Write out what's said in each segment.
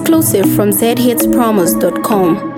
Exclusive from zhitspromos.com.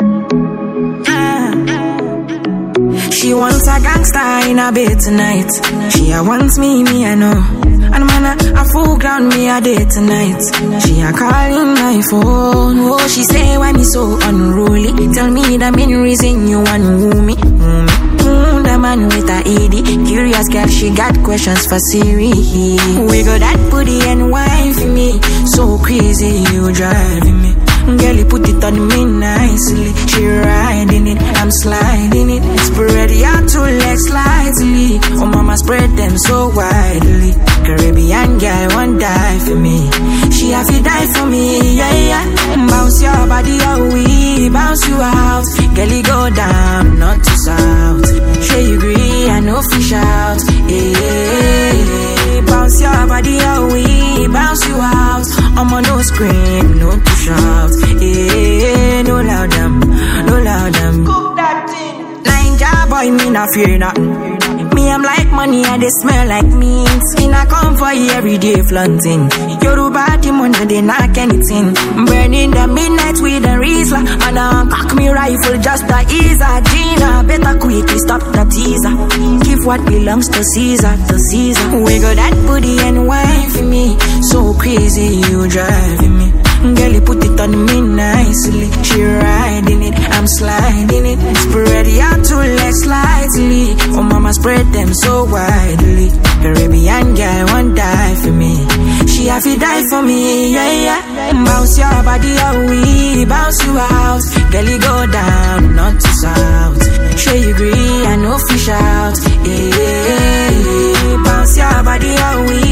She wants a gangster in her bed tonight. She wants me, I know. And man, a full ground me a day tonight. She a calling my phone. Oh, she say why me so unruly. Tell me the main reason you want woo me. The man with a ED. Curious girl, she got questions for Siri. Wiggle that booty and wine for me. So crazy, you driving me. Girl, you put it on me nicely. She riding it, I'm sliding it. Spread your two legs slightly. Oh, mama, spread them so widely. Caribbean girl won't die for me. She have to die for me, yeah, yeah. Bounce your body out, we bounce you out. Girl, you go down, not to south. Sure you agree, I know fish out, yeah. Bounce your body out, we bounce you out. I'm on no scream, no to shout, yeah. No loud them, no loud them. Cook that thing. Ninja boy, me not fear nothing. Me, I'm like money and they smell like meat. Skin I come for you every day flaunting. Yoruba demon and they knock anything. Burning the midnight with a Rizla. And cock me rifle just to ease her. Gina, better quickly stop the teaser. Give what belongs to Caesar, to Caesar. Wiggle that booty and wine for me. So crazy, you driving me. Girl, you put it on me nicely. She riding it, I'm sliding it. Spread your two legs slightly. Oh, mama, spread them so widely. Caribbean girl won't die for me. She have to die for me, yeah, yeah. Bounce your body out, we bounce you out. Girl, you go down, not to south. Sure you agree, I know fish out, yeah. Bounce your body out, we